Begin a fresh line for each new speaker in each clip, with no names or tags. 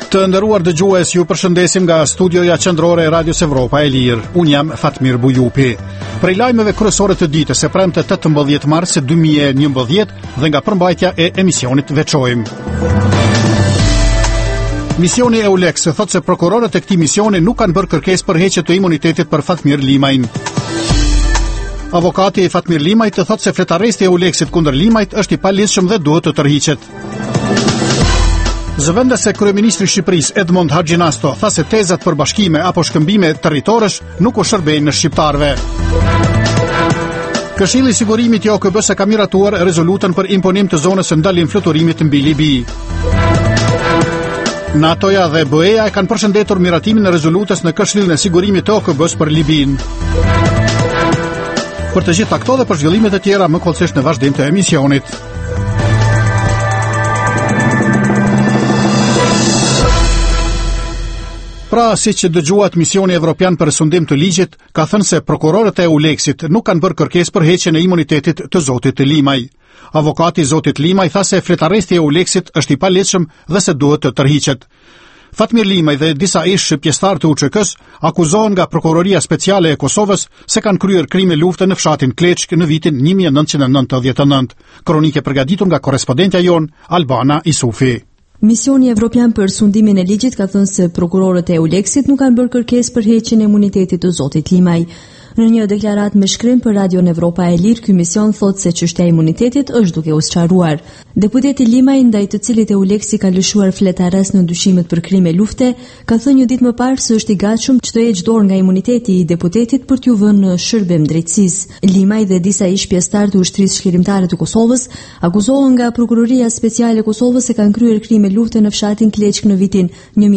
Të nderuar dëgjues, ju përshëndesim nga studioja qendrore e Radios Evropa e Lirë. Unë jam Fatmir Bujupi. Prej lajmeve kryesore të ditës së premte 18 mars 2011 dhe nga përmbajtja e emisionit veçojmë. Misioni EULEX thotë se prokurorët e këtij misioni nuk kanë bërë kërkesë për heqje të imunitetit për Fatmir Limajin. Avokati i Fatmir Limajit thotë se fletaresti e EULEX-it kundër Limajit është i palishëm dhe duhet të tërhiqet. Zëvendës se Kryeministri i Shqipërisë Edmond Haxhinasto tha se tezat për bashkime apo shkëmbime territorësh nuk u shërbejnë në shqiptarëve. Këshilli i Sigurimit i OKB-s ka miratuar rezolutën për imponim të zonës së ndalim fluturimit mbi Libi. NATO-ja dhe BE-ja kanë përshëndetur miratimin e rezolutës në Këshillin e Sigurimit të OKB-s për Libin. Për të gjitha këto dhe për zhvillimet e tjera më kollësisht në vazhdim të emisionit. Pra, si që dëgjuat misioni evropian për sundim të ligjit, ka thënë se prokurorët e EULEX-it nuk kanë bërë kërkesë për heqjen e imunitetit të zotit Limaj. Avokati i zotit Limaj tha se fletaresti e EULEX-it është i palehtëshëm dhe se duhet të tërhiqet. Fatmir Limaj dhe disa ish pjesëtar të UÇK-s akuzohen nga Prokuroria Speciale e Kosovës se kanë kryer krime lufte në fshatin Kleçk në vitin 1999. Kronike përgatitur nga korrespondentja jon Albana Isufi.
Misioni Evropian për sundimin e ligjit ka thënë se prokurorët e EULEX-it nuk kanë bërë kërkesë për heqjen e imunitetit të zotit Limaj. Në një deklaratë me shkrim për Radion Evropa e Lirë, ky mision thotë se çështja e imunitetit është duke u sqaruar. Deputeti Limaj, ndaj të cilit EULEX-i ka lëshuar flet arrest në ndyshimet për krime lufte, ka thënë një ditë më parë se është i gatshëm që të heqë dorë nga imuniteti i deputetit për t'u vënë në shërbim drejtësisë. Limaj dhe disa ish pjesëtar të ushtrisë shkrimtare të Kosovës akuzohen nga Prokuroria Speciale e Kosovës se kanë kryer krime lufte në fshatin Kleçk në vitin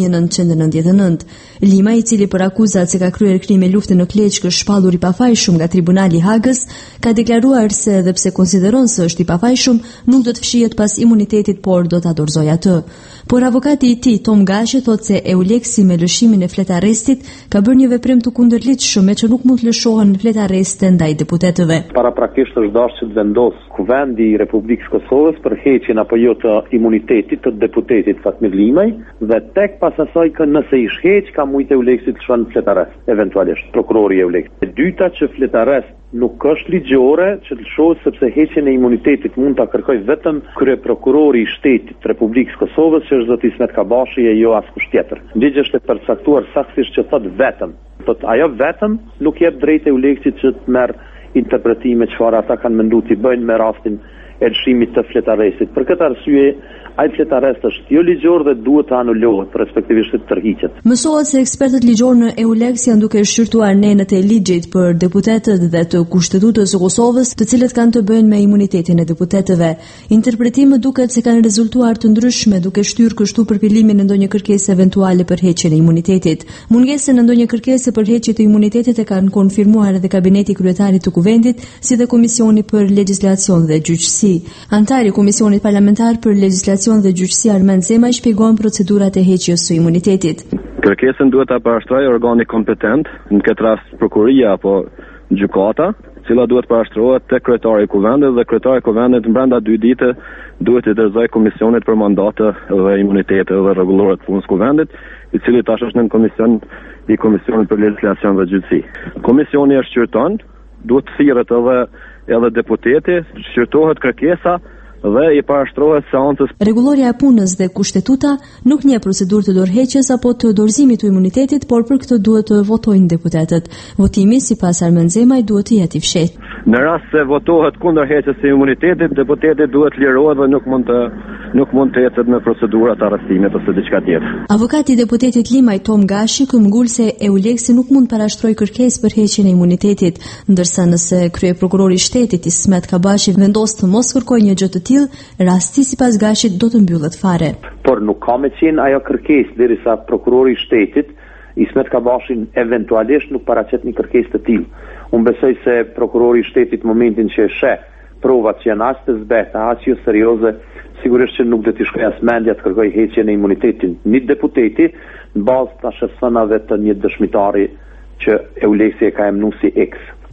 1999. Limaj, i cili për akuzat se ka kryer krime lufte në Kleçk është shpallur i pafajshëm nga Tribunali i Hagës, ka deklaruar se edhe pse konsideron se është i pafajshëm, nuk do të fshihet pas imunitetit, por do ta dorëzojë atë. Por avokati i tij, Tom Gashi, thotë se EULEX-i me lëshimin e fletarrestit ka bërë një veprim të kundërligjshëm, me që nuk mund të lëshohen fletarreste ndaj deputetëve.
Paraprakisht është dashur që të vendos Kuvendi i Republikës Kosovës për heqjen apo jo të imunitetit të deputetit Fatmir Limaj dhe tek pas asaj që nëse i shheq ka mujtë EULEX-i të shkon fletarrest, eventualisht prokurori i EULEX. E dyta që fletarrest nuk është ligjore që të lëshohet sepse heqjen e imunitetit mund ta kërkojë vetëm kryeprokurori i shtetit të Republikës Kosovës, që është zoti Ismet Kabashi e jo askush tjetër. Ligji është përcaktuar saktësisht që thotë vetëm. Thotë ajo vetëm nuk jep drejtë EULEX-it që të merr interpretime çfarë ata kanë menduar të bëjnë me rastin e lëshimit të fletarrestit. Për këtë arsye, ai fletarrest është jo ligjor dhe duhet të anulohet, respektivisht të tërhiqet.
Mësohet se ekspertët ligjor në EULEX janë duke shqyrtuar nenët e ligjit për deputetët dhe të Kushtetutës së Kosovës, të cilët kanë të bëjnë me imunitetin e deputetëve. Interpretimet duket se kanë rezultuar të ndryshme, duke shtyrë kështu përpilimin e ndonjë kërkesë eventuale për heqjen e imunitetit. Mungesën e ndonjë kërkese për heqje të imunitetit e kanë konfirmuar edhe Kabineti Kryetarit të Kuvendit, si dhe Komisioni për Legjislacion dhe Gjyqësi. Antari i Komisionit Parlamentar për Legjislacion dhe Gjyqësi Armend Zema i shpjegon procedurat e heqjes së imunitetit.
Kërkesën duhet ta parashtrojë organi kompetent, në këtë rast prokuria apo gjykata, cila duhet parashtrohet tek kryetari i Kuvendit dhe kryetari i Kuvendit brenda 2 ditë duhet të dorëzojë komisionit për mandate dhe imunitete dhe rregullore të punës Kuvendit, i cili tash është në Komisionit për Legjislacion dhe Gjyqësi. Komisioni e shqyrton, duhet të thirret edhe deputeti, shqyrtohet kërkesa dhe i parashtrohet seancës.
Rregulloria e punës dhe kushtetuta nuk njeh procedurë të dorëheqjes apo të dorëzimit të imunitetit, por për këtë duhet të votojnë deputetët. Votimi sipas Armend Zemaj duhet të jetë i fshehtë.
Në rast se votohet kundër heqjes së imunitetit, deputeti duhet lirohet dhe nuk mund të ecet në procedura të arrestimit ose diçka tjetër.
Avokati i deputetit Limaj, Tom Gashi, këmbgul se EULEX-i nuk mund parashtrojë kërkesë për heqjen e imunitetit, ndërsa nëse kryeprokurori i shtetit Ismet Kabashi vendos të mos kërkojë një gjë të tillë, rasti sipas Gashit do të mbyllet fare.
Por nuk ka me qenë ajo kërkesë derisa prokurori i shtetit Ismet Kabashi eventualisht nuk paraqet një kërkesë të tillë. Unë besoj se prokurori i shtetit momentin që e sheh provat që janë as të zbeta, as jo serioze, sigurisht që nuk do t'i shkojë as mendja të kërkojë heqjen e imunitetit një deputeti në bazë të shësënave të një dëshmitari që EULEX-i e ka emnuar si X.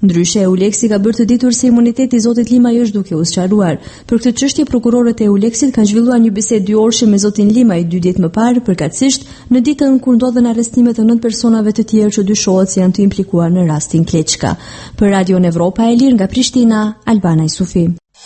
Ndryshe, EULEX-i ka bërë të ditur se imuniteti i zotit Limaj është duke u sqaruar. Për këtë çështje prokurorët e EULEX-it kanë zhvilluar një bisedë 2 orëshe me zotin Limaj 2 ditë më parë, përkatësisht në ditën kur ndodhen arrestimet të 9 personave të tjerë që dyshohet se janë të implikuar në rastin Kleçka. Për Radio Evropa e Lirë nga Prishtina, Albana Jusufi.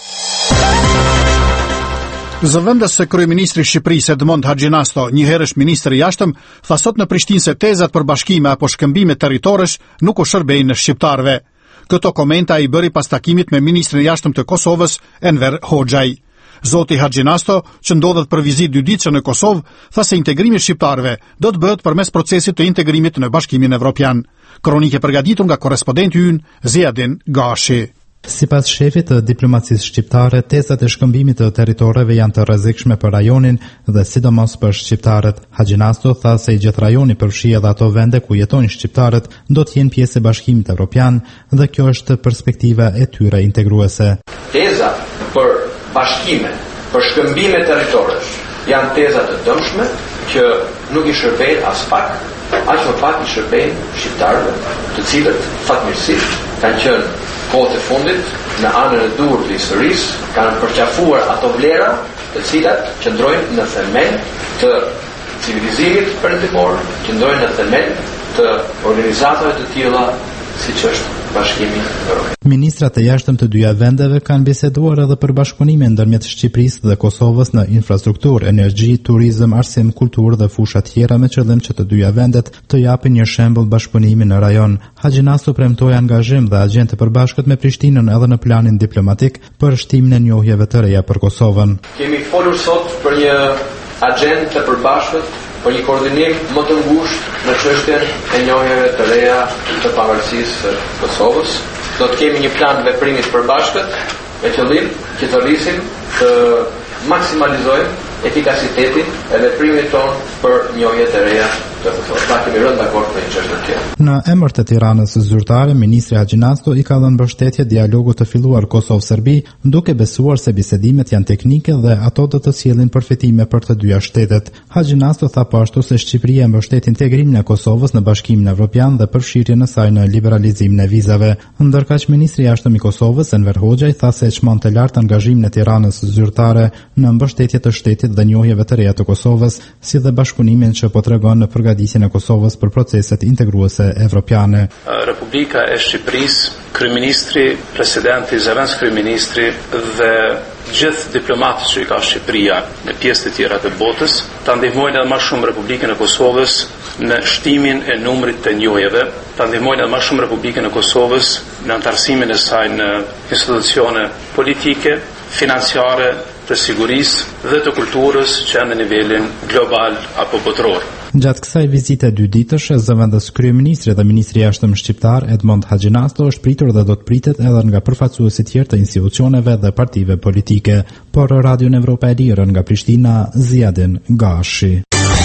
Zëvendës se kryeministri i Shqipërisë Edmond Haxhinasto, një herësh ministër i jashtëm, tha sot në Prishtinë se tezat për bashkime apo shkëmbime territorësh nuk u shërbejnë shqiptarëve. Këto komenta i bëri pas takimit me ministrin e jashtëm të Kosovës, Enver Hoxhaj. Zoti Haxhinasto, që ndodhet për vizitë 2 ditëshe në Kosovë, tha se integrimi i shqiptarëve do të bëhet përmes procesit të integrimit në Bashkimin Evropian. Kronikë përgatitur nga korrespondenti ynë Ziadin Gashi.
Sipas shefit të diplomacisë shqiptare, tezat e shkëmbimit të territoreve janë të rrezikshme për rajonin dhe sidomos për shqiptarët. Haxhinasto tha se i gjithë rajoni përfshi edhe ato vende ku jetojnë shqiptarët do të jenë pjesë e Bashkimit Evropian dhe kjo është perspektiva e tyre integruese.
Tezat për bashkime, për shkëmbime territoresh janë teza të dëmshme që nuk i shërbejnë as pak, aq më pak i shërbejnë shqiptarëve, të cilët fatmirësisht kanë qenë kohët e fundit në anën e dur të historisë, kanë përqafuar ato vlera të cilat qëndrojnë në themel të civilizimit perëndimor, qëndrojnë në themel të organizatave të tilla siç është Bashkimi Evropian.
Ministrat e jashtëm të dyja vendeve kanë biseduar edhe për bashkëpunimin ndërmjet Shqipërisë dhe Kosovës në infrastrukturë, energji, turizëm, arsim, kulturë dhe fusha tjera me qëllim që të dyja vendet të japin një shembull bashkëpunimi në rajon. Haxhinasto premtoi angazhim dhe agjende të përbashkët me Prishtinën edhe në planin diplomatik për shtimin e njohjeve të reja për Kosovën.
Kemi folur sot për një agjendë të përbashkët, për një koordinim më të ngushtë në çështjen e njohjeve të reja të pavarësisë së Kosovës. Do të kemi një plan veprimi të përbashkët me qëllim që të rrisim të maksimalizojmë efikasitetin e veprimit tonë për njohjet e reja të Kosovës. Ta kemi rënë dakord me një çështje tjetër.
Në emër të Tiranës zyrtare, ministri Haxhinasto i ka dhënë mbështetje dialogut të filluar Kosovë-Serbi, duke besuar se bisedimet janë teknike dhe ato do të sjellin përfitime për të dyja shtetet. Haxhinasto tha po ashtu se Shqipëria mbështet integrimin e Kosovës në Bashkimin Evropian dhe përfshirjen e saj në liberalizimin e vizave. Ndërkaq ministri i jashtëm i Kosovës, Enver Hoxhaj, tha se çmon të lartë angazhimin e Tiranës zyrtare në mbështetje të shtetit dhe njohjeve të reja të Kosovës, si dhe bashkëpunimin që po tregon në përgatitjen e Kosovës për proceset integruese evropiane.
Republika e Shqipërisë, kryeministri, presidenti, zëvendës kryeministri dhe gjithë diplomatët që i ka Shqipëria në pjesë të tjera të botës, ta ndihmojnë edhe më shumë Republikën e Kosovës në shtimin e numrit të njohjeve, ta ndihmojnë edhe më shumë Republikën e Kosovës në antarësimin e saj në institucione politike, financiare, të sigurisë dhe të kulturës që janë në nivelin global apo botëror.
Gjatë kësaj vizite 2 ditësh, zëvendës kryeministri dhe ministri i jashtëm shqiptar Edmond Haxhinasto është pritur dhe do të pritet edhe nga përfaqësuesit tjerë të institucioneve dhe partive politike. Por Radio Evropa e Lirë nga Prishtina, Ziadin Gashi.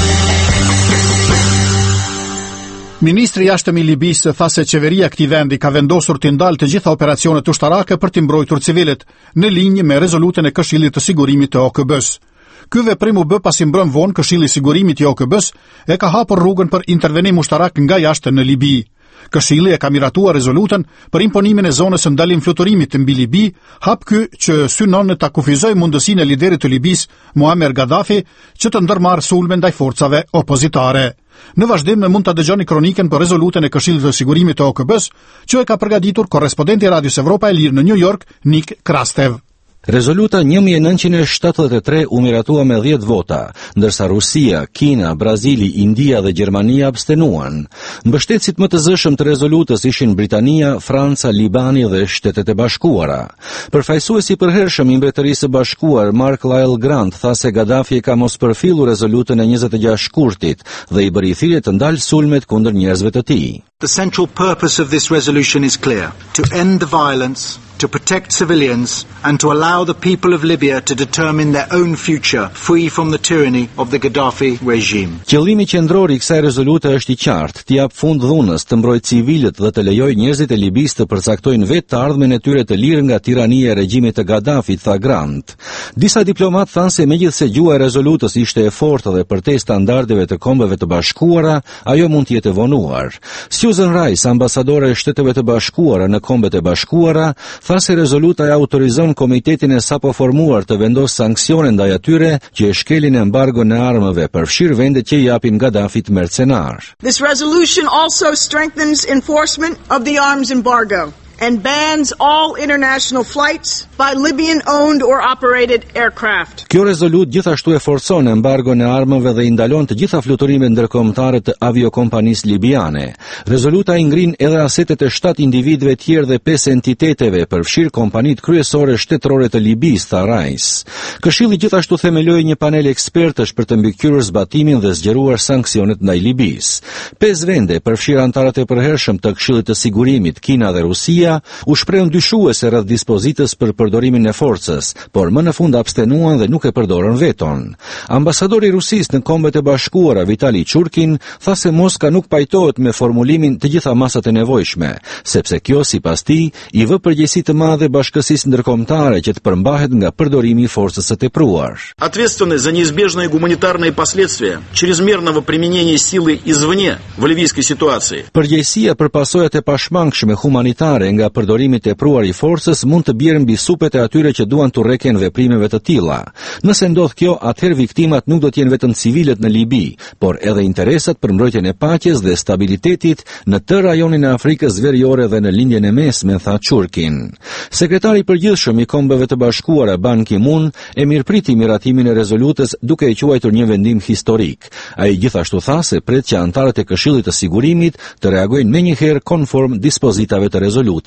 Ministri i jashtëm i Libisë tha se qeveria e këtij vendi ka vendosur të ndalë të gjitha operacionet ushtarake për të mbrojtur civilët, në linjë me rezolutën e Këshillit të Sigurimit të OKB-s. Ky veprim u bë pasi mbrëm vonë Këshilli i Sigurimit i OKB-s e ka hapur rrugën për intervenim ushtarak nga jashtë në Libi. Këshilli e ka miratuar rezolutën për imponimin e zonës së ndalim fluturimit mbi Libi, hap ky që synon ta kufizojë mundësinë e liderit të Libisë, Muammar Gaddafi, që të ndërmarrë sulme ndaj forcave opozitare. Në vazhdim mund ta dëgjoni kronikën për rezolutën e Këshillit të Sigurimit të OKB-s, që e ka përgatitur korrespondenti i Radios Evropa e Lirë në New York, Nick Krastev.
Rezoluta 1973 u miratua me 10 vota, ndërsa Rusia, Kina, Brazili, India dhe Gjermania abstenuan. Mbështetësit më të zëshëm të rezolutës ishin Britania, Franca, Libani dhe Shtetet e Bashkuara. Përfaqësuesi i përhershëm i Mbretërisë së Bashkuar, Mark Lyle Grant, tha se Gaddafi ka mospërfillur rezolutën e 26 shkurtit dhe i bëri thirrje të ndalë sulmet kundër njerëzve të tij.
The central purpose of this resolution is clear: to end the violence, to protect civilians and to allow the people of Libya to determine their own future free from the tyranny of the Gaddafi regime.
Qëllimi qendror i kësaj rezolute është i qartë, t'i jap fund dhunës, të mbrojë civilët dhe të lejojë njerëzit e Libisë të përcaktojnë vetë të ardhmen e tyre të lirë nga tirania e regjimit të Gaddafit, tha Grant. Disa diplomat thanë se megjithse gjua e rezolutës ishte e fortë dhe përtej standardeve të Kombeve të Bashkuara, ajo mund të jetë vonuar. Susan Rice, ambasadore e Shteteve të Bashkuara në Kombet e Bashkuara, tha se rezoluta e autorizon komitetin e sapo formuar të vendosë sanksione ndaj atyre që e shkelin embargon e armëve, përfshirë vendet që i japin Gaddafit mercenar.
This resolution also strengthens enforcement of the arms embargo and bans all international flights by Libyan-owned or operated aircraft.
Kjo rezolut gjithashtu e forcon embargon e armëve dhe i ndalon të gjitha fluturimet ndërkombëtare të aviokompanisë libiane. Rezoluta i ngrin edhe asetet e 7 individëve tjerë dhe 5 entiteteve, përfshirë kompanitë kryesore shtetërore të Libisë, tha Rice. Këshilli gjithashtu themeloi një panel ekspertësh për të mbikëqyrur zbatimin dhe zgjeruar sanksionet ndaj Libisë. 5 vende, përfshirë antarët e përhershëm të Këshillit të Sigurimit, Kina dhe Rusia, u shprehën dyshuese rreth dispozitës për përdorimin e forcës, por më në fund abstenuan dhe nuk e përdorën veton. Ambasadori i Rusisë në Kombet e Bashkuara, Vitali Churkin, tha se Moska nuk pajtohet me formulimin të gjitha masat e nevojshme, sepse kjo, sipas tij, i vë përgjegjësi të madhe bashkësisë ndërkombëtare që të përmbahet nga përdorimi i forcës së tepruar.
Ответственность за неизбежные гуманитарные последствия чрезмерного применения силы извне в ливийской ситуации.
Përgjegjësia për pasojat e pashmangshme humanitare nga përdorimi tepruar i forcës mund të bjerë mbi supet e atyre që duan të rreken veprimeve të tilla. Nëse ndodh kjo, atëherë viktimat nuk do të jenë vetëm civilët në Libi, por edhe interesat për mbrojtjen e paqes dhe stabilitetit në të rajonin e Afrikës Veriore dhe në lindjen e mesme, tha Churkin. Sekretari i përgjithshëm i Kombeve të Bashkuara Ban Ki-moon e mirëpriti miratimin e rezolutës duke e quajtur një vendim historik. Ai gjithashtu tha se pret që antarët e Këshillit të Sigurimit të reagojnë menjëherë konform dispozitave të rezolutës.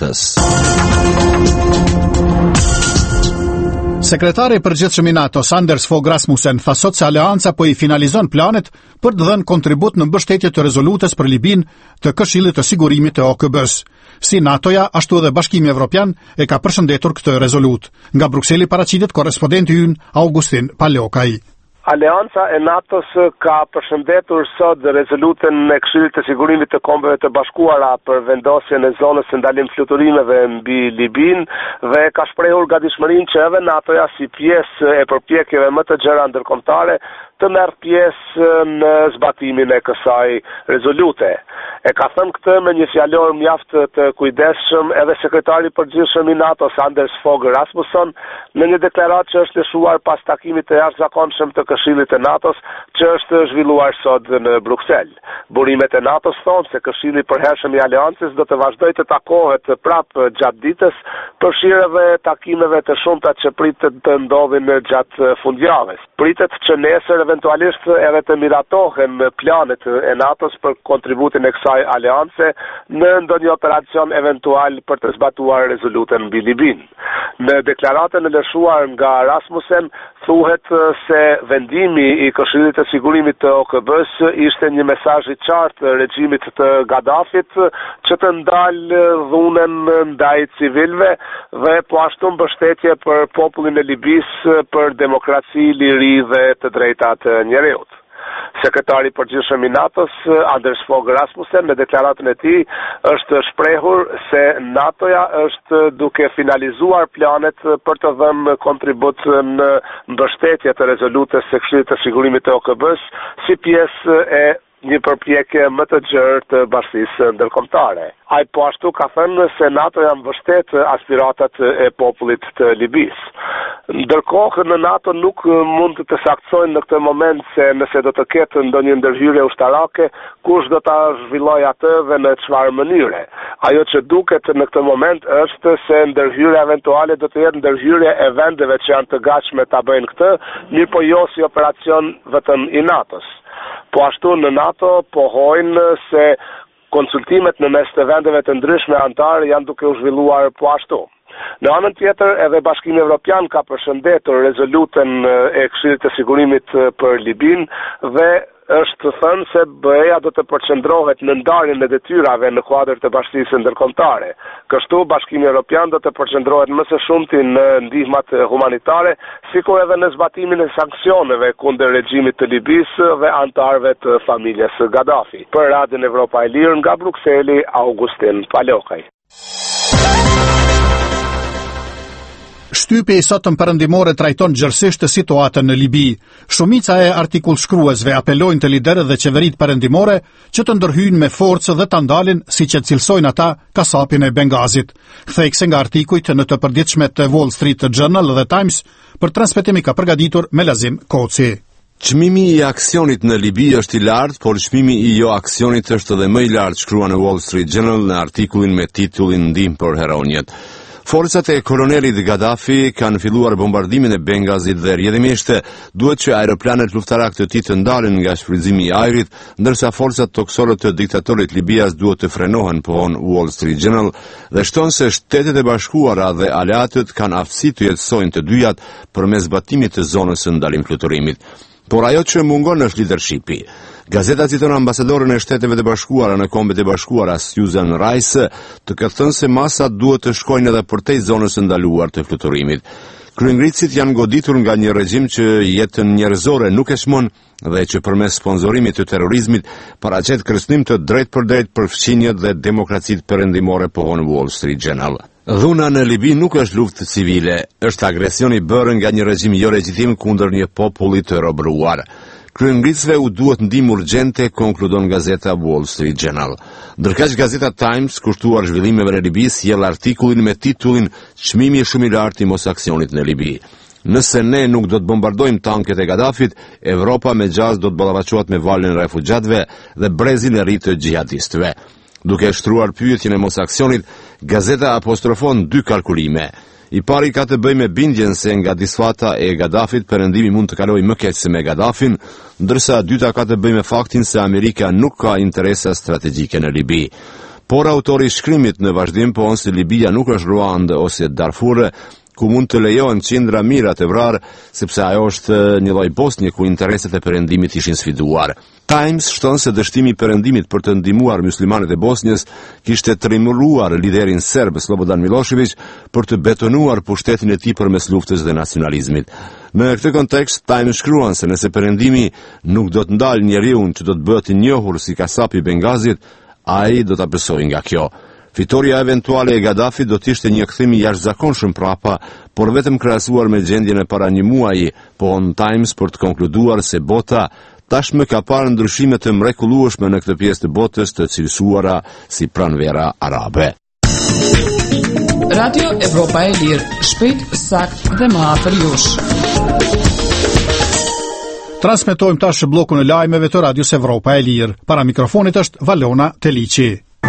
Sekretari i përgjithshëm i NATO, Anders Fogh Rasmussen, tha sot se aleanca po i finalizon planet për të dhënë kontribut në mbështetje të rezolutës për Libin të Këshillit të Sigurimit të OKB-s. Si NATO-ja, ashtu edhe Bashkimi Evropian e ka përshëndetur këtë rezolut. Nga Brukseli paraqitet korrespondenti ynë Augustin Palokaj.
Aleanca e NATO-s ka përshëndetur sot rezolutën e Këshillit të Sigurimit të Kombeve të Bashkuara për vendosjen e zonës së ndalim fluturimeve mbi Libin dhe ka shprehur gatishmërinë që edhe NATO-ja si pjesë e përpjekjeve më të gjera ndërkombëtare të merr pjesë në zbatimin e kësaj rezolute. E ka thënë këtë me një fjalor mjaft të kujdesshëm edhe sekretari i përgjithshëm i NATO-s Anders Fogh Rasmussen në një deklaratë që është lëshuar pas takimit të jashtëzakonshëm të Këshillit të NATO-s që është zhvilluar sot në Bruksel. Burimet e NATO-s thonë se Këshilli i përhershëm i Aleancës do të vazhdojë të takohet prapë gjatë ditës, përfshirë edhe takimeve të shumta që pritet të ndodhin gjatë fundjavës. Pritet që nesër eventualisht edhe të miratohen planet e NATO-s për kontributin e kësaj aleance në ndonjë operacion eventual për të zbatuar rezolutën mbi Libin. Në deklaratën e lëshuar nga Rasmussen thuhet se vendimi i Këshillit të Sigurimit të OKB-s ishte një mesazh i qartë regjimit të Gaddafit që të ndalë dhunën ndaj civilëve dhe po ashtu mbështetje për popullin e Libisë për demokraci, liri dhe të drejtat të njerëzit. Sekretari i përgjithshëm i NATO-s, Anders Fogh Rasmussen, në deklaratën e tij është shprehur se NATO-ja është duke finalizuar planet për të dhënë kontribut në mbështetje të rezolutës së Këshillit të Sigurimit të OKB-s si pjesë e një përpjekje më të gjerë të bashkisë ndërkombëtare. Ai po ashtu ka thënë se NATO janë mbështet aspiratat e popullit të Libisë. Ndërkohë në NATO nuk mund të saktësojnë në këtë moment se nëse do të ketë ndonjë ndërhyrje ushtarake, kush do ta zhvillojë atë dhe në çfarë mënyre. Ajo që duket në këtë moment është se ndërhyrja eventuale do të jetë ndërhyrje e vendeve që janë të gatshme ta bëjnë këtë, mirëpo jo si operacion vetëm i NATO-s. Po ashtu në NATO pohojnë se konsultimet në mes të vendeve të ndryshme antar janë duke u zhvilluar po ashtu. Në anën tjetër, edhe Bashkimi Evropian ka përshëndetur rezolutën e Këshillit të Sigurimit për Libin dhe është thënë se BE-ja do të përqendrohet në ndarjen e detyrave në kuadër të bashkisë ndërkombëtare. Kështu Bashkimi Evropian do të përqendrohet më së shumti në ndihmat humanitare, sikur edhe në zbatimin e sanksioneve kundër regjimit të Libisë dhe anëtarëve të familjes Gaddafi. Për Radion Evropa e Lirë nga Brukseli, Augustin Palokaj.
Shtypi i sotëm perëndimore trajton gjërësisht situatën në Libi. Shumica e artikullshkruesve apelojnë të liderët dhe qeveritë perëndimore që të ndërhyjnë me forcë dhe ta ndalin, siç e cilësojnë ata, kasapin e Bengazit. Kthekse nga artikujt në të përditshmet të Wall Street Journal dhe Times, për transmetimi ka përgatitur Melazim Koci.
Çmimi i aksionit në Libi është i lartë, por çmimi i jo aksionit është edhe më i lartë, shkruan në Wall Street Journal në artikullin me titullin Ndihmë për heronjet. Forcat e kolonelit Gaddafi kanë filluar bombardimin e Bengazit dhe rrjedhimisht duhet që aeroplanet luftarak të tij të ndalen nga shfrytëzimi i ajrit, ndërsa forcat toksore të diktatorit libias duhet të frenohen, pohon Wall Street Journal, dhe shton se Shtetet e Bashkuara dhe aleatët kanë aftësi të jetësojnë të dyjat përmes zbatimit të zonës së ndalim fluturimit. Por ajo që mungon është leadershipi. Gazeta citon ambasadoren e Shteteve të Bashkuara në Kombet e Bashkuara, Susan Rice, të ka thënë se masat duhet të shkojnë edhe përtej zonës së ndaluar të fluturimit. Kryengritësit janë goditur nga një regjim që jetën njerëzore nuk e shmon dhe që përmes sponsorimit të terrorizmit paraqet kërcënim të drejtpërdrejt për fqinjet dhe demokracitë perëndimore, pohon Wall Street Journal. Dhuna në Libi nuk është luftë civile, është agresioni bërë nga një regjim jo legjitim kundër një populli të robëruar. Kryengritësve u duhet ndihmë urgjente, konkludon gazeta Wall Street Journal. Ndërkaq gazeta Times, kushtuar zhvillimeve në Libi, sjell artikullin me titullin Çmimi shumë i lartë i mosaksionit në Libi. Nëse ne nuk do të bombardojmë tanket e Gaddafit, Evropa me gjaz do të ballafaqohet me valën e refugjatëve dhe brezin e ri të xhihadistëve. Duke shtruar pyetjen e mosaksionit, gazeta apostrofon dy kalkulime. I pari ka të bëjë me bindjen se nga disfata e Gaddafit perëndimi mund të kalojë më keq se me Gaddafin, ndërsa e dyta ka të bëjë me faktin se Amerika nuk ka interesa strategjike në Libi. Por autori i shkrimit në vazhdim pohon se Libia nuk është Ruanda ose Darfur, ku mund të lejohen qindra mijëra të vrarë, sepse ajo është një lloj Bosnje ku interesat e perëndimit ishin sfiduar. Times shton se dështimi i perëndimit për të ndihmuar muslimanët e Bosnjës kishte trimulluar liderin serb Slobodan Milošević për të betonuar pushtetin e tij përmes luftës dhe nacionalizmit. Në këtë kontekst, Times shkruan se nëse perëndimi nuk do të ndalë njeriu që do të bëhet i njohur si kasapi i Bengazit, ai do ta besojë nga kjo. Fitoria eventuale e Gaddafit do të ishte një kthim i jashtëzakonshëm prapa, por vetëm krahasuar me gjendjen e para një muaji, pohon Times për të konkluduar se bota tashmë ka parë ndryshime të mrekullueshme në këtë pjesë të botës të cilësuara si pranvera arabe.
Radio Evropa e Lirë, shpejt, sakt dhe më afër jush.
Transmetojmë tash bllokun e lajmeve të Radios Evropa e Lirë. Para mikrofonit është Valona Teliçi.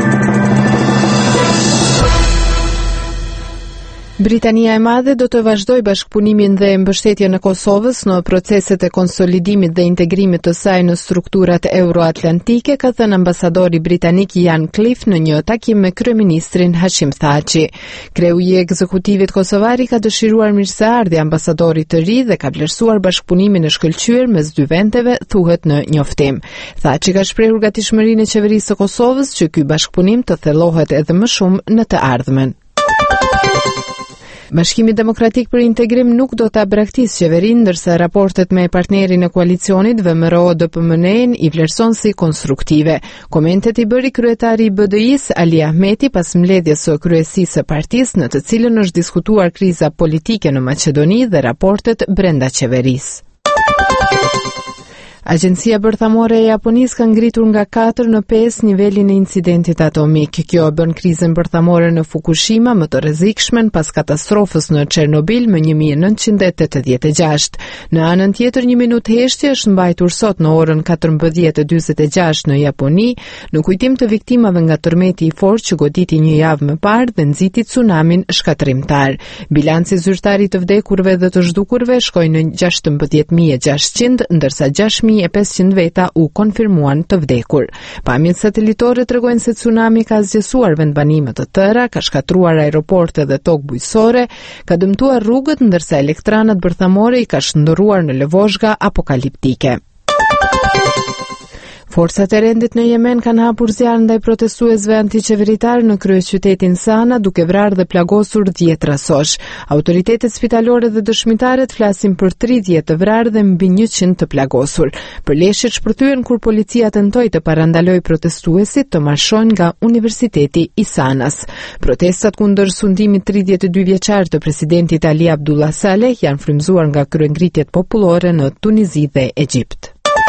Britania e Madhe do të vazhdoj bashkëpunimin dhe mbështetjen e Kosovës në proceset e konsolidimit dhe integrimit të saj në strukturat euroatlantike, ka thënë ambasadori britanik Ian Cliff në një takim me kryeministrin Hashim Thaçi. Kreu i ekzekutivit kosovar ka dëshiruar mirëseardhje ambasadorit të ri dhe ka vlerësuar bashkëpunimin e shkëlqyer mes dy vendeve, thuhet në njoftim. Thaçi ka shprehur gatishmërinë e qeverisë së Kosovës që ky bashkëpunim të thellohet edhe më shumë në të ardhmen. Bashkimi Demokratik për Integrim nuk do ta braktisë qeverinë, ndërsa raportet me partnerin e koalicionit VMRO-DPMNE i vlerëson si konstruktive. Komentet i bëri kryetari i BDI-s Ali Ahmeti pas mbledhjes së kryesisë së partisë, në të cilën është diskutuar kriza politike në Maqedoni dhe raportet brenda qeverisë. Agjencia bërthamore e Japonisë ka ngritur nga 4 në 5 nivelin e incidentit atomik. Kjo bën krizën bërthamore në Fukushima më të rrezikshme pas katastrofës në Chernobyl më 1986. Në anën tjetër, një minutë heshtje është mbajtur sot në orën 14:46 në Japoni, në kujtim të viktimave nga tërmeti i fortë që goditi një javë më parë dhe nxiti tsunamin shkatërrimtar. Bilanci zyrtar i të vdekurve dhe të zhdukurve shkoi në 16.600, ndërsa 6.500 veta u konfirmuan të vdekur. Pamjet satelitore tregojnë se tsunami ka zgjesuar vendbanime të tëra, ka shkatruar aeroporte dhe tokë bujqësore, ka dëmtuar rrugët, ndërsa elektranat bërthamore i ka shndërruar në lëvozhga apokaliptike. Forcat e rendit në Yemen kanë hapur zjarr ndaj protestuesve antiqeveritar në kryeqytetin Sana, duke vrarë dhe plagosur 10 rasosh. Autoritetet spitalore dhe dëshmitaret flasin për 30 të vrarë dhe mbi 100 të plagosur. Përleshjet shpërthyen kur policia tentoi të parandalojë protestuesit të marshojnë nga Universiteti i Sanas. Protestat kundër sundimit 32 vjeçar të presidentit Ali Abdullah Saleh janë frymzuar nga kryengritjet popullore në Tunizi dhe Egjipt.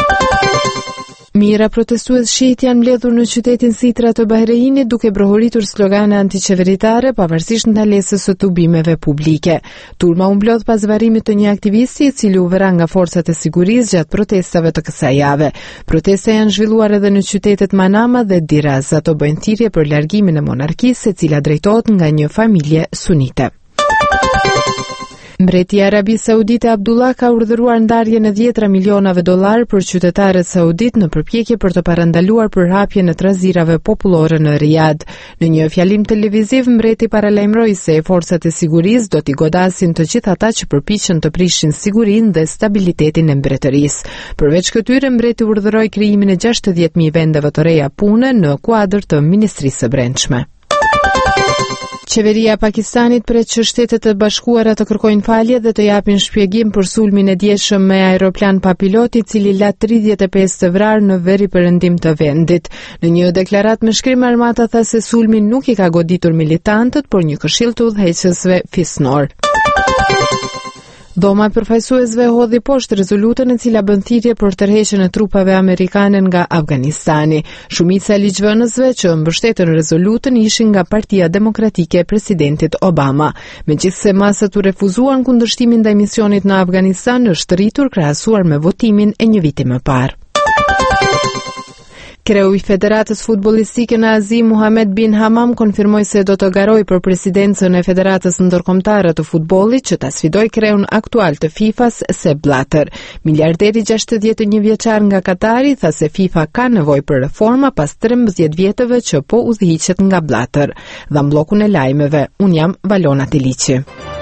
Mira protestues shiit janë mbledhur në qytetin Sitra të Bahreinit duke brohuritur slogane antiqeveritare pavarësisht ndalesës së tubimeve publike. Turma u mblodh pas varrimit të një aktivisti i cili u vëra nga forcat e sigurisë gjatë protestave të kësaj jave. Protestat janë zhvilluar edhe në qytetet Manama dhe Diraz. Ato bëjnë thirrje për largimin e monarkisë, e cila drejtohet nga një familje sunite. Mbreti i Arabisë Saudite Abdullah ka urdhëruar ndarjen e 10 milionave dollar për qytetarët saudit në përpjekje për të parandaluar përhapjen e trazirave popullore në Riyadh. Në një fjalim televiziv, mbreti paralajmëroi se forcat e sigurisë do t'i godasin të gjithë ata që përpiqen të prishin sigurinë dhe stabilitetin e mbretërisë. Përveç këtyre, mbreti urdhëroi krijimin e 60.000 vendeve të reja pune në kuadër të Ministrisë së Brendshme. Qeveria e Pakistanit pret që Shtetet e Bashkuara të kërkojnë falje dhe të japin shpjegim për sulmin e dieshëm me aeroplan pa pilot, i cili la 35 të vrarë në veriperëndim të vendit. Në një deklaratë me shkrim, armata tha se sulmi nuk i ka goditur militantët, por një këshill të udhëheqësve fisnor. Dhoma e përfaqësuesve hodhi poshtë rezolutën e cila bën thirrje për tërheqjen e trupave amerikane nga Afganistani. Shumica e ligjvënësve që mbështetën rezolutën ishin nga Partia Demokratike e presidentit Obama. Megjithse masat u refuzuan, kundërshtimin ndaj misionit në Afganistan është rritur krahasuar me votimin e një viti më parë. Kreu i Federatës Futbollistike në Azi, Muhamed bin Hamam, konfirmoi se do të garojë për presidencën e Federatës Ndërkombëtare të Futbollit që ta sfidojë kreun aktual të FIFA-s, Sepp Blatter. Miliarderi 61 vjeçar nga Katari tha se FIFA ka nevojë për reforma pas 13 vjetëve që po udhëhiqet nga Blatter. Dha bllokun e lajmeve. Un jam Valona Tiliçi.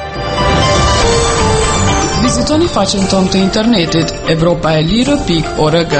Vizitoni faqen tonë të internetit europaelire.org.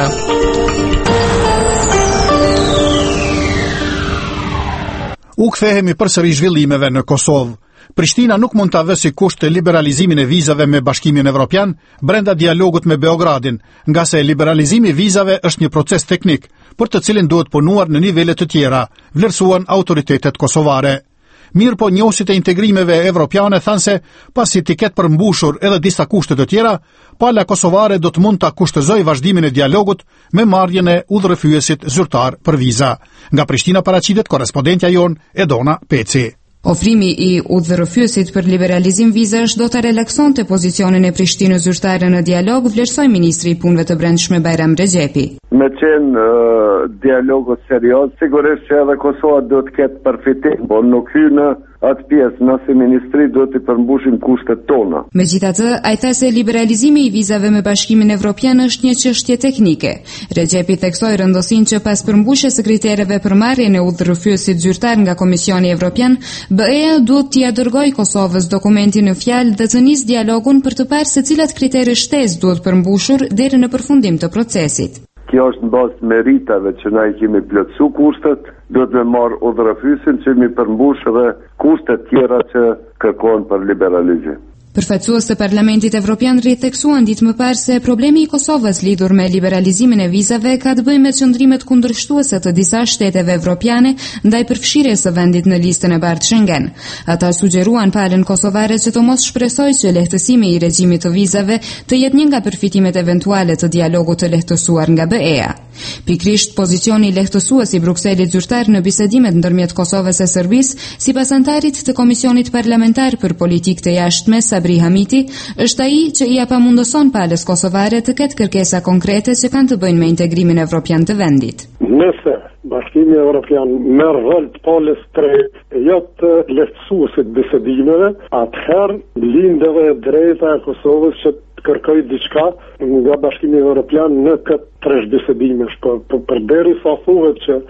U kthehemi përsëri zhvillimeve në Kosovë. Prishtina nuk mund ta vë si kusht të liberalizimin e vizave me Bashkimin Evropian brenda dialogut me Beogradin, nga se liberalizimi i vizave është një proces teknik, për të cilin duhet punuar në nivele të tjera, vlerësuan autoritetet kosovare. Mirë po, njohësit e integrimeve evropiane thanë se pasi t'i ketë përmbushur edhe disa kushte të tjera, pala kosovare do të mund ta kushtëzoj vazhdimin e dialogut me marrjen e udhërrëfyesit zyrtar për viza. Nga Prishtina paraqitet korrespondentja jon Edona Peci.
Ofrimi i udhërrëfyesit për liberalizim vizash do të relaksonte pozicionin e Prishtinës zyrtare në dialog, vlerësoi ministri i punëve të brendshme Bajram Rexhepi.
Me qenë dialogu serioz, sigurisht që edhe Kosova do të ketë përfitim, por nuk hy në atë pjesë, nëse ministri do të përmbushim kushtet tona.
Megjithatë, ai tha se liberalizimi i vizave me Bashkimin Evropian është një çështje teknike. Rexhepi theksoi rëndësinë që pas përmbushjes së kritereve për marrjen e udhërrëfyesit zyrtar nga Komisioni Evropian, BE-ja duhet t'i dërgojë Kosovës dokumentin në fjalë dhe të nisë dialogun për të parë se cilat kritere shtesë duhet përmbushur deri në përfundim të procesit.
Kjo është në bazë meritave që na i kemi plotësu kushtet, do të me marrë udhërrëfyesin që mi përmbush dhe kushtet tjera që kërkohen për liberalizim.
Përfaqësues të Parlamentit Evropian ritheksuan ditë më parë se problemi i Kosovës lidhur me liberalizimin e vizave ka të bëjë me qëndrimet kundërshtuese të disa shteteve evropiane ndaj përfshirjes së vendit në listën e bardhë Schengen. Ata sugjeruan palën kosovare që të mos shpresojë që lehtësimi i regjimit të vizave të jetë një nga përfitimet eventuale të dialogut të lehtësuar nga BE-ja. Pikrisht pozicioni lehtësues i Brukselit zyrtar në bisedimet ndërmjet Kosovës e Serbisë, sipas antarit të Komisionit Parlamentar për Politikë të Jashtme Sabri Hamiti, është ai që i apamundëson palës kosovare të ketë kërkesa konkrete që kanë të bëjnë me integrimin evropian të vendit.
Nëse Bashkimi Evropian merr rol të palës drejt jo të lehtësuesit bisedimeve, atëherë lind edhe drejta e Kosovës që kërkoj diçka nga Bashkimi Evropian në këtë tresh bisedimesh, përderisa thuhet që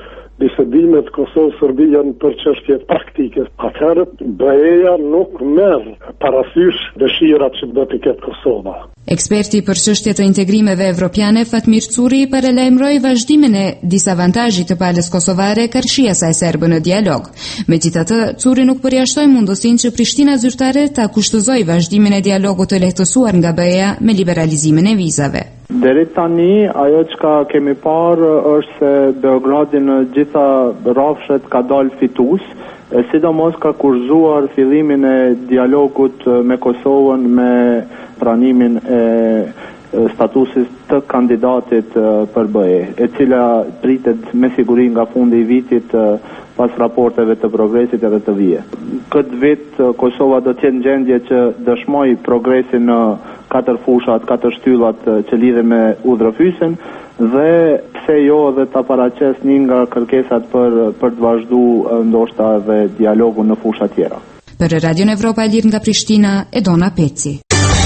bisedimet Kosovë-Serbi janë për çështje praktike. Atëherë BE-ja nuk merr parasysh dëshirat që do të ketë Kosova.
Eksperti për çështje të integrimeve evropiane Fatmir Curi paralajmëroi vazhdimin e disavantazhit të palës kosovare karshia saj serbe në dialog. Megjithatë, Curi nuk përjashtoi mundësinë që Prishtina zyrtare ta kushtozoi vazhdimin e dialogut të lehtësuar nga BE-ja me liberalizimin e vizave.
Deri tani, ajo që kemi parë është se Beogradi në gjitha rrafshet ka dalë fitues, sidomos ka kurzuar fillimin e dialogut me Kosovën me pranimin e statusit të kandidatit për BE, e cila pritet me siguri nga fundi i vitit pas raporteve të progresit edhe të vije. Këtë vit Kosova do të jetë në gjendje që dëshmoj progresin në 4 fushat, 4 shtyllat që lidhen me udhërfysen dhe pse jo edhe ta paraqes një nga kërkesat për të vazhduar ndoshta edhe dialogun në fusha tjera.
Për Radio Evropa e Lirë nga Prishtina, Edona Peci.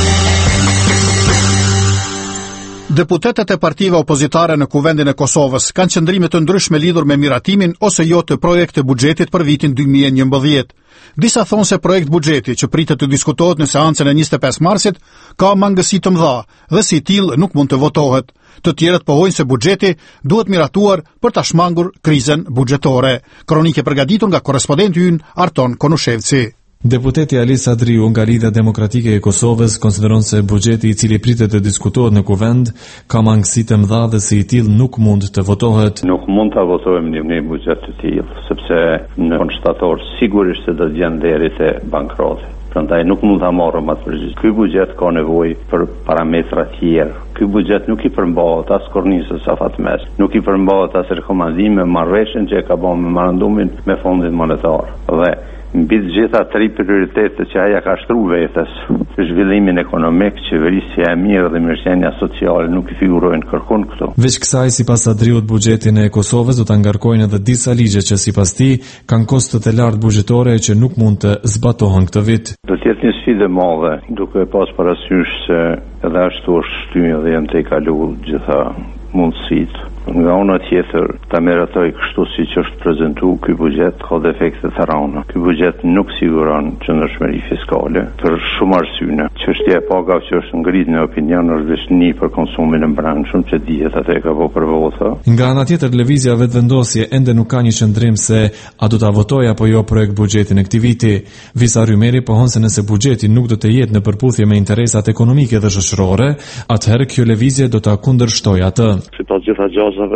Deputetët e partive opozitare në Kuvendin e Kosovës kanë qëndrime të ndryshme lidhur me miratimin ose jo të projekt të buxhetit për vitin 2011. Disa thonë se projekt buxheti që pritet të diskutohet në seancën e 25 marsit ka mangësi të mëdha dhe si tillë nuk mund të votohet. Të tjerët pohojnë se buxheti duhet miratuar për ta shmangur krizën buxhetore. Kronike përgatitur nga korrespondenti ynë Arton Konushevci.
Deputeti Ali Sadriu nga Lidhja Demokratike e Kosovës konsideron se buxheti i cili pritet të diskutohet në Kuvend ka mangësi të mëdha dhe si i tillë nuk mund të votohet.
Nuk mund ta votojmë një buxhet të tillë, sepse në konstator sigurisht se do të jenë deri te bankroti. Prandaj nuk mund ta marrëm atë përgjigje. Ky buxhet ka nevojë për parametra të tjerë. Ky buxhet nuk i përmbahet as kornisës afatmes, nuk i përmbahet as rekomandime me marrëveshjen që e ka bën me memorandumin me Fondin Monetar. Dhe mbi të gjitha 3 prioritetet që aja ka shtruar vetes, zhvillimin ekonomik, qeverisja e mirë dhe mirëqenia sociale nuk i figurojnë kërkon këto.
Veç kësaj, sipas Sadriut, buxhetin e Kosovës do ta ngarkojnë edhe disa ligje që sipas tij kanë kosto të lartë buxhetore që nuk mund të zbatohen këtë vit.
Do të jetë një sfidë e madhe, duke pas parasysh se edhe ashtu është shtynë dhe janë të kaluar gjitha mundësitë. Nga ona tjetër, ta meratoj kështu siç është prezantuar ky buxhet ka defekte të rënda. Ky buxhet nuk siguron qëndrueshmëri fiskale për shumë arsye. Çështja e pagave që është ngritur në opinion është vetëm për konsumin e brendshëm që dihet atë ka vënë për vota.
Nga ana tjetër, lëvizja vetvendosje ende nuk ka një qëndrim se a do ta votojë apo jo projekt buxhetin e këtij viti. Visa Rymeri pohon se nëse buxheti nuk do të jetë në përputhje me interesat ekonomike dhe shoqërore, atëherë kjo lëvizje do ta kundërshtojë atë.
Sipas gjitha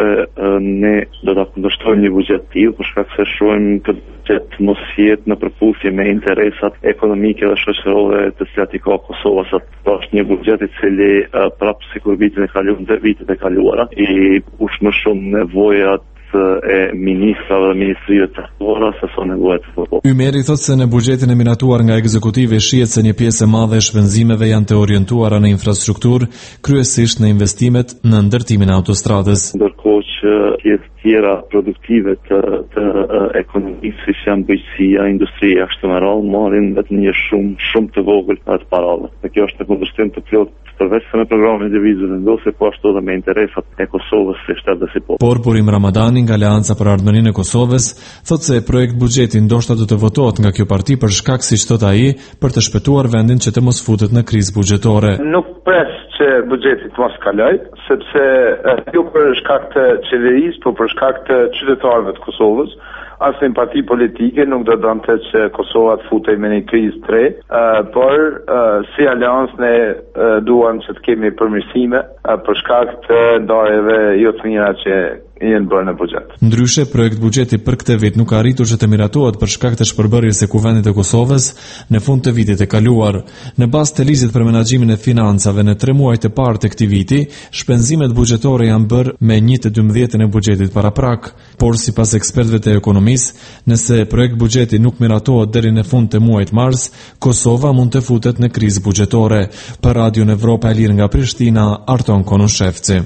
ne do ta kundërshtojmë një buxhet të tillë për shkak se shohim këtë buxhet mos jetë në përputhje me interesat ekonomike dhe shoqërore të cilat i ka Kosova. Sa është një buxhet i cili prapë sikur vitin e kaluar dhe vitet e kaluara i ush më shumë nevojat e ministrave dhe ministrive të caktuara se sa nevojat e popullit.
Ymeri thotë se në buxhetin e miratuar nga ekzekutive shihet se një pjesë e madhe e shpenzimeve janë të orientuara në infrastrukturë, kryesisht në investimet në ndërtimin e autostradës.
Ndërkohë që pjesë tjera produktive të ekonomisë, si janë bujqësia, industria, kështu me radhë, marrin vetëm një shumë të vogël atë parave. Dhe kjo është në kundërshtim të plot përveç se me programin e devizave vendose, po ashtu edhe me interesat e Kosovës si shtet dhe si popull.
Por Burim Ramadani nga Aleanca për Ardhmërinë e Kosovës thotë se projekt buxheti ndoshta do të votohet nga kjo parti për shkak, siç thot ai, për të shpëtuar vendin që të mos futet në krizë buxhetore.
Nuk pres që buxheti të mos kaloj, sepse jo për shkak të qeverisë, por për shkak të qytetarëve të Kosovës. Asnjë parti politike nuk do donte që Kosova të futej me një krizë të re, por si aleancë ne duam që të kemi përmirësime për shkak të ndarjeve jo të mira që janë bërë në buxhet.
Ndryshe, projekt buxheti për këtë vit nuk arritur që të miratohet për shkak të shpërbërjes së Kuvendit të Kosovës në fund të vitit të kaluar. Në bazë të ligjit për menaxhimin e financave në 3 muajt e parë të këtij viti, shpenzimet buxhetore janë bërë me 1/12 e buxhetit paraprak, por sipas ekspertëve të ekonomisë, nëse projekt buxheti nuk miratohet deri në fund të muajit mars, Kosova mund të futet në krizë buxhetore. Për Radio Evropa e Lirë nga Prishtina, Arton Konushevci.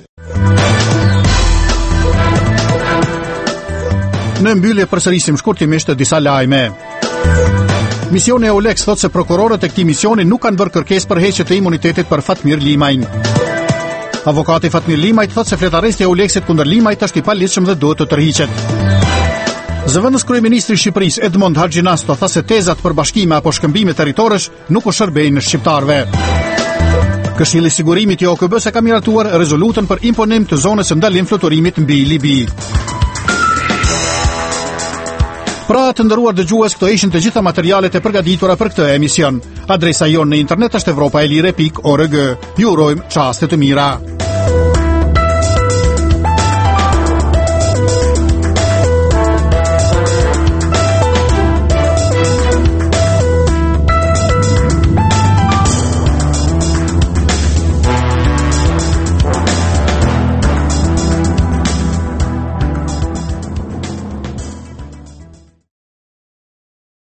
Në mbyllje përsërisim shkurtimisht disa lajme. Misioni EULEX thotë se prokurorët e këtij misioni nuk kanë bërë kërkesë për heqje të imunitetit për Fatmir Limajin. Avokati Fatmir Limajt thotë se fletaresti e EULEX-it kundër Limajt është i palidhshëm dhe duhet të tërhiqet. Zëvendës kryeministri i Shqipërisë Edmond Haxhinasto tha se tezat për bashkime apo shkëmbime territorësh nuk u shërbejnë shqiptarëve. Këshilli i Sigurimit i OKB-s ka miratuar rezolutën për imponim të zonës së ndalim fluturimit mbi Libi. Pra të nderuar dëgjues, këto ishin të gjitha materialet e përgatitura për këtë emision. Adresa jonë në internet është evropaelire.org. Ju urojmë çaste të mira.